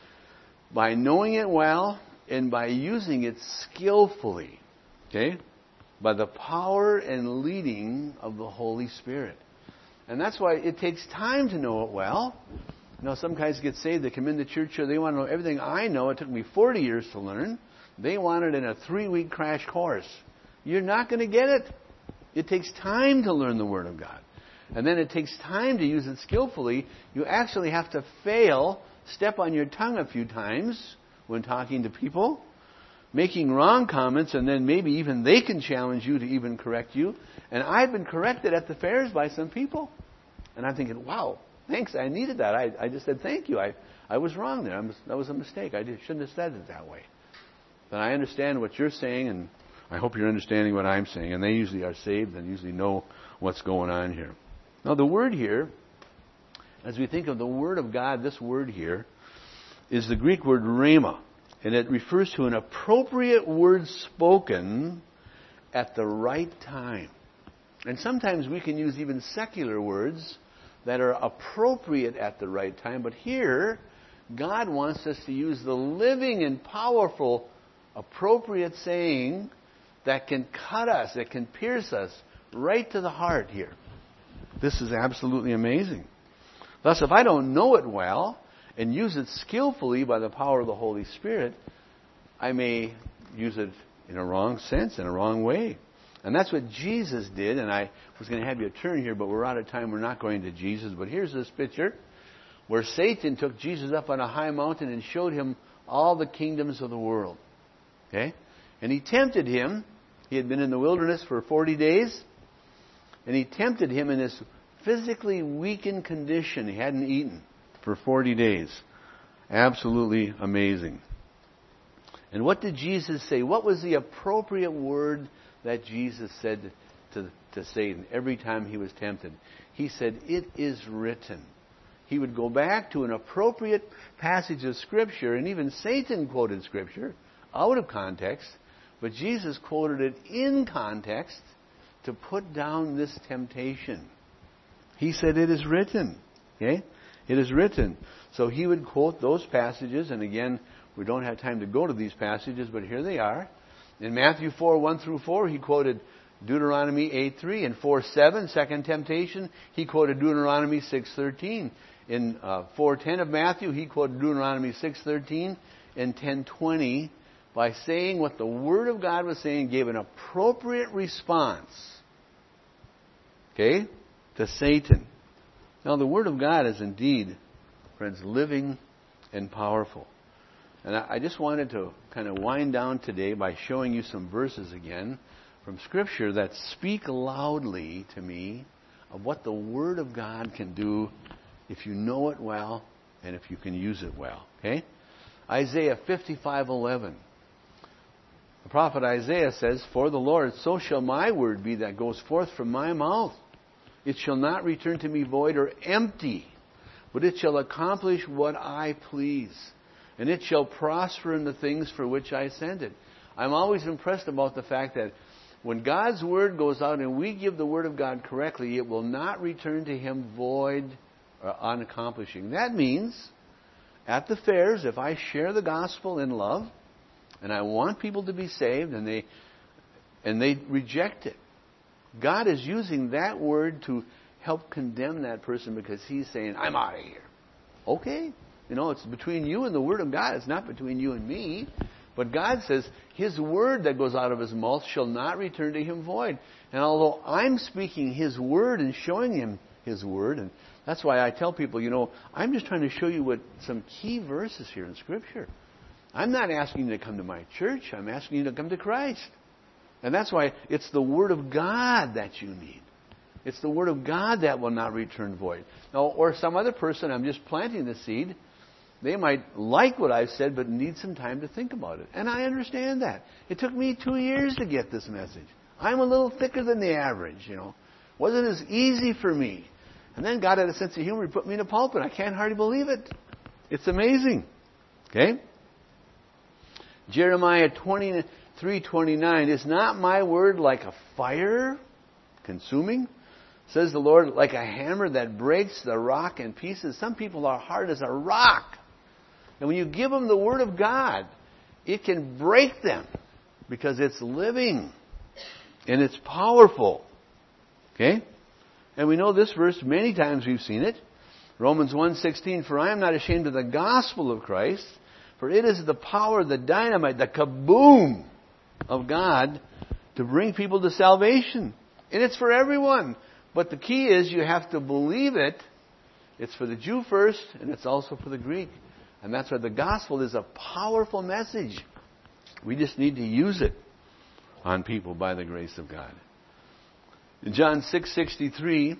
By knowing it well and by using it skillfully, okay? By the power and leading of the Holy Spirit. And that's why it takes time to know it well. You know, some guys get saved, they come into church here, they want to know everything I know. It took me forty years to learn. They want it in a three-week crash course. You're not going to get it. It takes time to learn the Word of God. And then it takes time to use it skillfully. You actually have to fail, step on your tongue a few times when talking to people, making wrong comments, and then maybe even they can challenge you to even correct you. And I've been corrected at the fairs by some people. And I'm thinking, wow, thanks, I needed that. I, I just said thank you. I, I was wrong there. I was, that was a mistake. I just shouldn't have said it that way. But I understand what you're saying, and I hope you're understanding what I'm saying. And they usually are saved and usually know what's going on here. Now, the word here, as we think of the Word of God, this word here is the Greek word rhema. And it refers to an appropriate word spoken at the right time. And sometimes we can use even secular words that are appropriate at the right time. But here, God wants us to use the living and powerful, appropriate saying that can cut us, that can pierce us right to the heart here. This is absolutely amazing. Thus, if I don't know it well and use it skillfully by the power of the Holy Spirit, I may use it in a wrong sense, in a wrong way. And that's what Jesus did. And I was going to have you turn here, but we're out of time. We're not going to Jesus. But here's this picture where Satan took Jesus up on a high mountain and showed him all the kingdoms of the world. Okay? And he tempted him. He had been in the wilderness for forty days. And he tempted him in this physically weakened condition. He hadn't eaten for forty days. Absolutely amazing. And what did Jesus say? What was the appropriate word that Jesus said to, to Satan every time he was tempted? He said, "It is written." He would go back to an appropriate passage of Scripture, and even Satan quoted Scripture out of context, but Jesus quoted it in context to put down this temptation. He said, "It is written." Okay? It is written. So he would quote those passages, and again, we don't have time to go to these passages, but here they are. In Matthew four, one through four, he quoted Deuteronomy eight three. In four seven, second temptation, he quoted Deuteronomy six thirteen. In uh, four ten of Matthew, he quoted Deuteronomy six thirteen. And ten twenty, by saying what the Word of God was saying, gave an appropriate response, okay, to Satan. Now, the Word of God is indeed, friends, living and powerful. And I just wanted to kind of wind down today by showing you some verses again from Scripture that speak loudly to me of what the Word of God can do if you know it well and if you can use it well. Okay? Isaiah fifty-five eleven. The prophet Isaiah says, "For the Lord, so shall my word be that goes forth from my mouth. It shall not return to me void or empty, but it shall accomplish what I please, and it shall prosper in the things for which I sent it. I'm always impressed about the fact that when God's Word goes out and we give the Word of God correctly, it will not return to Him void or unaccomplishing. That means, at the fairs, if I share the gospel in love, and I want people to be saved, and they and they reject it, God is using that word to help condemn that person because He's saying, I'm out of here. Okay. You know, it's between you and the Word of God. It's not between you and me. But God says, His word that goes out of His mouth shall not return to Him void. And although I'm speaking His word and showing Him His word, and that's why I tell people, you know, I'm just trying to show you what some key verses here in Scripture. I'm not asking you to come to my church. I'm asking you to come to Christ. And that's why it's the Word of God that you need. It's the Word of God that will not return void. Now, or some other person, I'm just planting the seed. They might like what I've said, but need some time to think about it. And I understand that. It took me two years to get this message. I'm a little thicker than the average, you know. Wasn't as easy for me. And then God had a sense of humor. He put me in a pulpit. I can't hardly believe it. It's amazing. Okay? Jeremiah twenty-three twenty-nine. Is not my word like a fire consuming? Says the Lord, like a hammer that breaks the rock in pieces. Some people are hard as a rock. And when you give them the Word of God, it can break them because it's living and it's powerful. Okay? And we know this verse, many times we've seen it. Romans one sixteen, for I am not ashamed of the gospel of Christ, for it is the power, the dynamite, the kaboom of God to bring people to salvation. And it's for everyone. But the key is you have to believe it. It's for the Jew first, and it's also for the Greek. And that's why the gospel is a powerful message. We just need to use it on people by the grace of God. In John six sixty-three,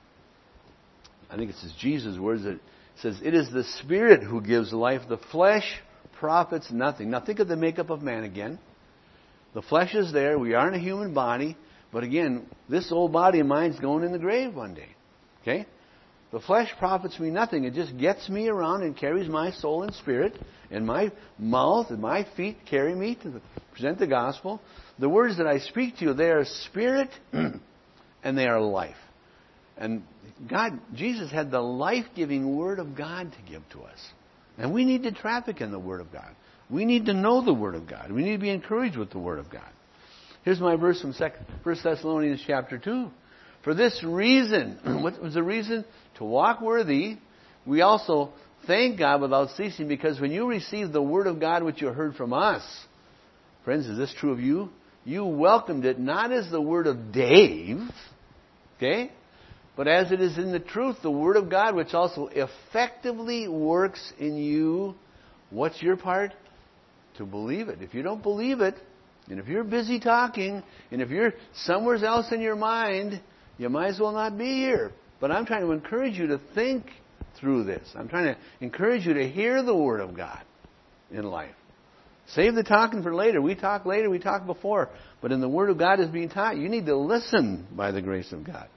I think it's Jesus' words, it says, it is the Spirit who gives life. The flesh profits nothing. Now think of the makeup of man again. The flesh is there. We are in a human body. But again, this old body of mine is going in the grave one day. Okay? The flesh profits me nothing. It just gets me around and carries my soul and spirit. And my mouth and my feet carry me to the, present the gospel. The words that I speak to you, they are spirit and they are life. And God, Jesus had the life-giving Word of God to give to us. And we need to traffic in the Word of God. We need to know the Word of God. We need to be encouraged with the Word of God. Here's my verse from First Thessalonians chapter two. For this reason, what was the reason? To walk worthy, we also thank God without ceasing, because when you received the Word of God which you heard from us, friends, is this true of you? You welcomed it not as the word of Dave, okay, but as it is in the truth, the Word of God, which also effectively works in you. What's your part? To believe it. If you don't believe it, and if you're busy talking, and if you're somewhere else in your mind, you might as well not be here. But I'm trying to encourage you to think through this. I'm trying to encourage you to hear the Word of God in life. Save the talking for later. We talk later, we talk before. But in the Word of God is being taught, you need to listen by the grace of God.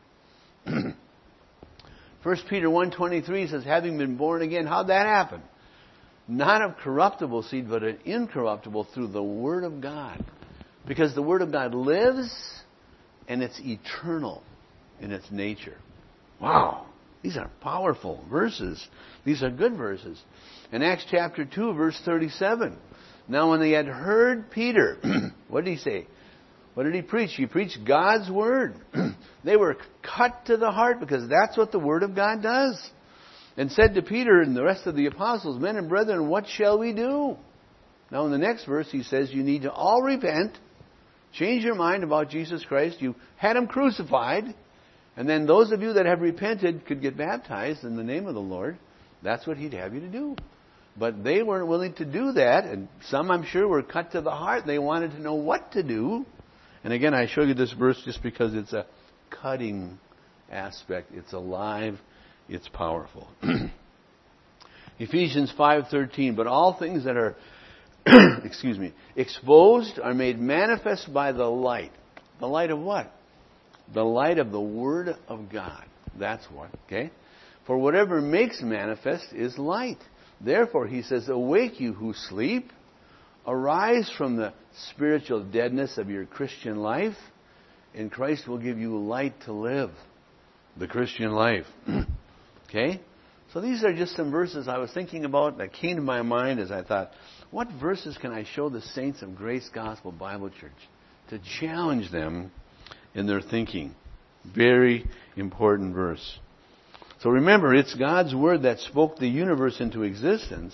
First Peter one twenty-three says, having been born again, how'd that happen? Not of corruptible seed, but an incorruptible through the Word of God. Because the Word of God lives, and it's eternal in its nature. Wow. These are powerful verses. These are good verses. In Acts chapter two, verse thirty-seven. Now when they had heard Peter, what did he say? What did he preach? He preached God's Word. They were cut to the heart because that's what the Word of God does. And said to Peter and the rest of the apostles, men and brethren, what shall we do? Now in the next verse he says you need to all repent, change your mind about Jesus Christ. You had Him crucified. And then those of you that have repented could get baptized in the name of the Lord. That's what He'd have you to do. But they weren't willing to do that. And some, I'm sure, were cut to the heart. They wanted to know what to do. And again, I show you this verse just because it's a cutting aspect. It's alive. It's powerful. Ephesians five thirteen. But all things that are, excuse me, exposed are made manifest by the light. The light of what? The light of the Word of God. That's what, okay? For whatever makes manifest is light. Therefore, he says, awake you who sleep. Arise from the spiritual deadness of your Christian life, and Christ will give you light to live the Christian life. Okay? So these are just some verses I was thinking about that came to my mind as I thought, what verses can I show the saints of Grace Gospel Bible Church to challenge them in their thinking? Very important verse. So remember, it's God's Word that spoke the universe into existence.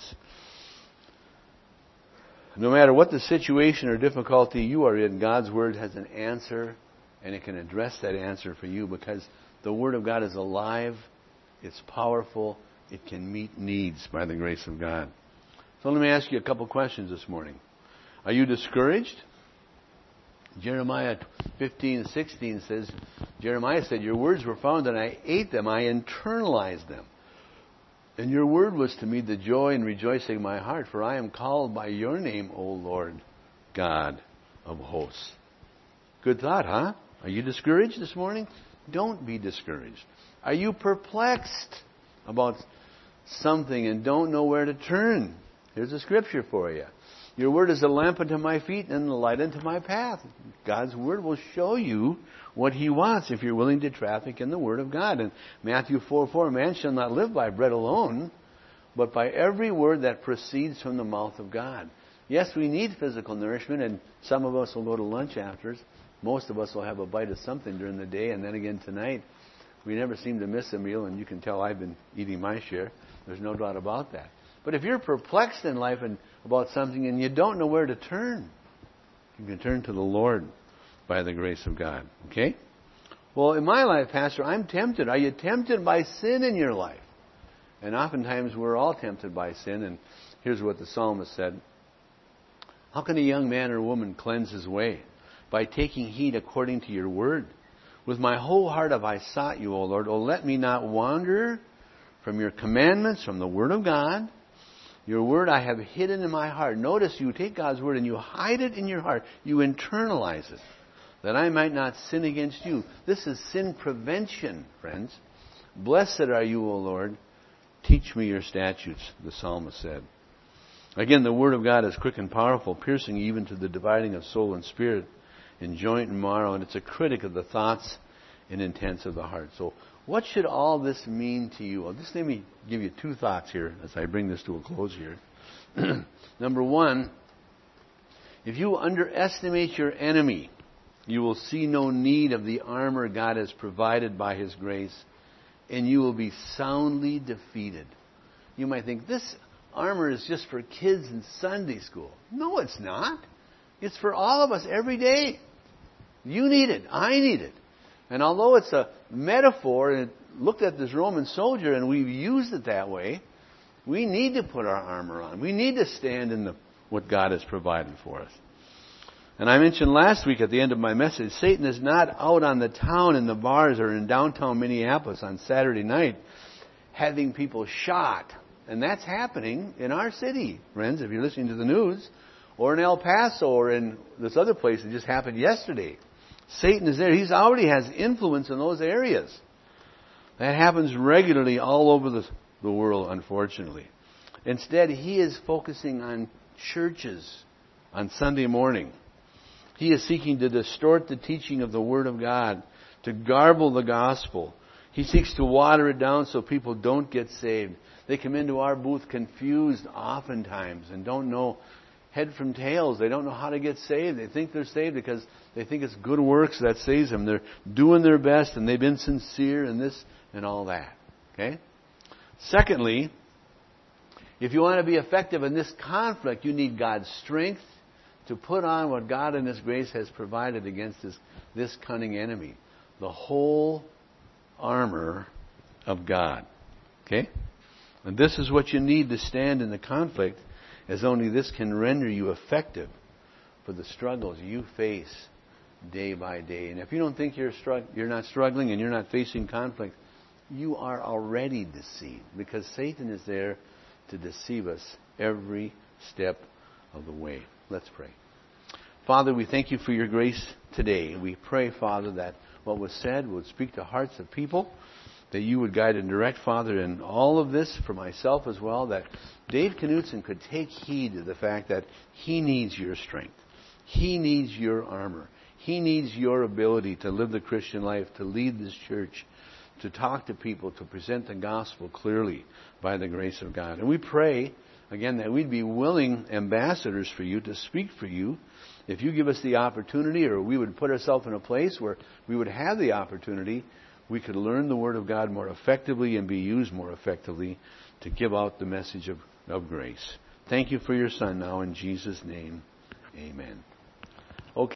No matter what the situation or difficulty you are in, God's Word has an answer, and it can address that answer for you because the Word of God is alive, it's powerful, it can meet needs by the grace of God. So let me ask you a couple questions this morning. Are you discouraged? Jeremiah fifteen sixteen says, Jeremiah said, your words were found and I ate them, I internalized them. And your word was to me the joy and rejoicing of my heart, for I am called by your name, O Lord, God of hosts. Good thought, huh? Are you discouraged this morning? Don't be discouraged. Are you perplexed about something and don't know where to turn? Here's a scripture for you. Your word is a lamp unto my feet and a light unto my path. God's word will show you what he wants if you're willing to traffic in the word of God. And Matthew four four, man shall not live by bread alone, but by every word that proceeds from the mouth of God. Yes, we need physical nourishment, and some of us will go to lunch after. Most of us will have a bite of something during the day, and then again tonight. We never seem to miss a meal, and you can tell I've been eating my share. There's no doubt about that. But if you're perplexed in life and about something and you don't know where to turn, you can turn to the Lord by the grace of God. Okay? Well, in my life, Pastor, I'm tempted. Are you tempted by sin in your life? And oftentimes we're all tempted by sin. And here's what the psalmist said. How can a young man or woman cleanse his way? By taking heed according to your word. With my whole heart have I sought you, O Lord. O let me not wander from your commandments, from the word of God. Your word I have hidden in my heart. Notice you take God's word and you hide it in your heart. You internalize it. That I might not sin against you. This is sin prevention, friends. Blessed are you, O Lord. Teach me your statutes, the psalmist said. Again, the word of God is quick and powerful, piercing even to the dividing of soul and spirit, and joint and marrow, and it's a critic of the thoughts and intents of the heart. So, what should all this mean to you? Well, just let me give you two thoughts here as I bring this to a close here. Number one, if you underestimate your enemy, you will see no need of the armor God has provided by His grace, and you will be soundly defeated. You might think, this armor is just for kids in Sunday school. No, it's not. It's for all of us every day. You need it. I need it. And although it's a metaphor, and it looked at this Roman soldier, and we've used it that way, we need to put our armor on. We need to stand in the, what God has provided for us. And I mentioned last week at the end of my message, Satan is not out on the town in the bars or in downtown Minneapolis on Saturday night having people shot. And that's happening in our city, friends, if you're listening to the news, or in El Paso, or in this other place that just happened yesterday. Satan is there. He already has influence in those areas. That happens regularly all over the, the world, unfortunately. Instead, he is focusing on churches on Sunday morning. He is seeking to distort the teaching of the Word of God, to garble the gospel. He seeks to water it down so people don't get saved. They come into our booth confused oftentimes and don't know head from tails. They don't know how to get saved. They think they're saved because they think it's good works that saves them. They're doing their best and they've been sincere and this and all that. Okay? Secondly, if you want to be effective in this conflict, you need God's strength to put on what God in His grace has provided against this, this cunning enemy. The whole armor of God. Okay? And this is what you need to stand in the conflict, as only this can render you effective for the struggles you face day by day. And if you don't think you're strugg- you're not struggling and you're not facing conflict, you are already deceived, because Satan is there to deceive us every step of the way. Let's pray. Father, we thank you for your grace today. We pray, Father, that what was said would speak to hearts of people, that you would guide and direct, Father, in all of this for myself as well, that Dave Knutson could take heed to the fact that he needs your strength. He needs your armor. He needs your ability to live the Christian life, to lead this church, to talk to people, to present the gospel clearly by the grace of God. And we pray, again, that we'd be willing ambassadors for you, to speak for you. If you give us the opportunity, or we would put ourselves in a place where we would have the opportunity, we could learn the Word of God more effectively and be used more effectively to give out the message of, of grace. Thank you for your Son now, in Jesus' name. Amen.